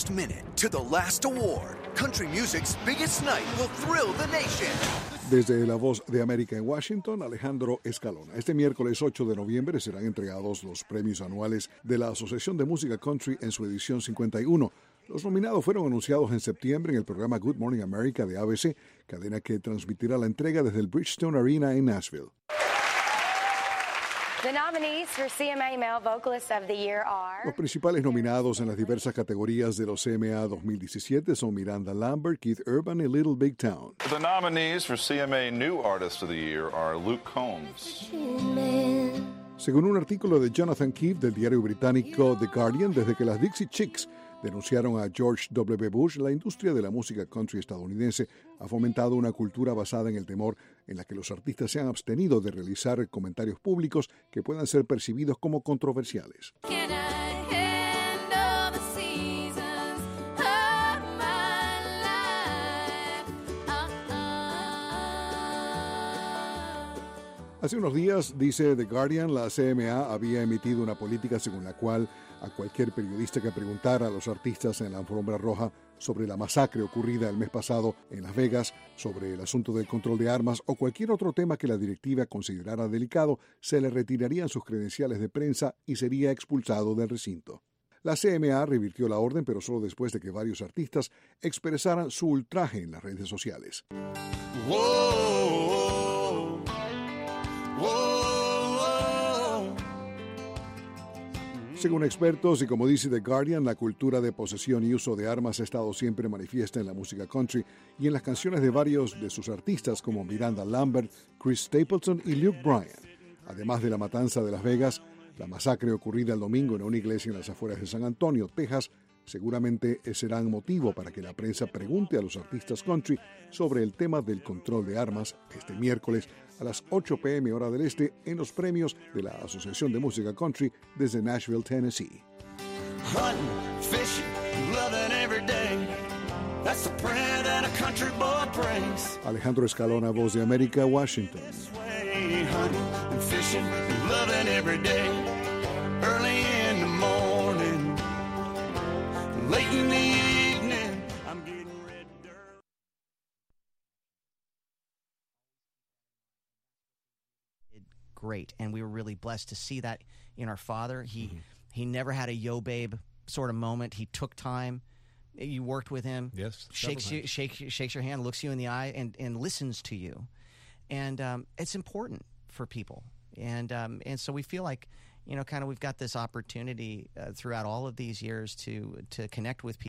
first minute to the last award, country music's biggest night will thrill the nation. Desde La Voz de América en Washington, Alejandro Escalona. Este miércoles 8 de noviembre serán entregados los premios anuales de la Asociación de Música Country en su edición 51. Los nominados fueron anunciados en septiembre en el programa Good Morning America de ABC, cadena que transmitirá la entrega desde el Bridgestone Arena en Nashville. The nominees for CMA Male Vocalist of the Year are... Los principales nominados en las diversas categorías de los CMA 2017 son Miranda Lambert, Keith Urban y Little Big Town. The nominees for CMA New Artist of the Year are Luke Combs. Según un artículo de Jonathan Keefe del diario británico The Guardian, desde que las Dixie Chicks denunciaron a George W. Bush, la industria de la música country estadounidense ha fomentado una cultura basada en el temor en la que los artistas se han abstenido de realizar comentarios públicos que puedan ser percibidos como controversiales. Hace unos días, dice The Guardian, la CMA había emitido una política según la cual a cualquier periodista que preguntara a los artistas en la alfombra roja sobre la masacre ocurrida el mes pasado en Las Vegas, sobre el asunto del control de armas o cualquier otro tema que la directiva considerara delicado, se le retirarían sus credenciales de prensa y sería expulsado del recinto. La CMA revirtió la orden, pero solo después de que varios artistas expresaran su ultraje en las redes sociales. Según expertos y como dice The Guardian, la cultura de posesión y uso de armas ha estado siempre manifiesta en la música country y en las canciones de varios de sus artistas como Miranda Lambert, Chris Stapleton y Luke Bryan. Además de la matanza de Las Vegas, la masacre ocurrida el domingo en una iglesia en las afueras de San Antonio, Texas, seguramente serán motivo para que la prensa pregunte a los artistas country sobre el tema del control de armas este miércoles a las 8 p.m. hora del este en los premios de la Asociación de Música Country desde Nashville, Tennessee. Hunting, fishing, loving every day. That's the prayer that a country boy prays. Alejandro Escalona, Voz de América, Washington. Hunting and fishing and loving every day. Early in the morning, late in the evening, I'm getting red dirt. Great, and we were really blessed to see that in our father. He never had a yo babe sort of moment. He took time. You worked with him. Yes, shakes your hand, looks you in the eye, and listens to you. And it's important for people. And so we feel like, kind of we've got this opportunity throughout all of these years to connect with people.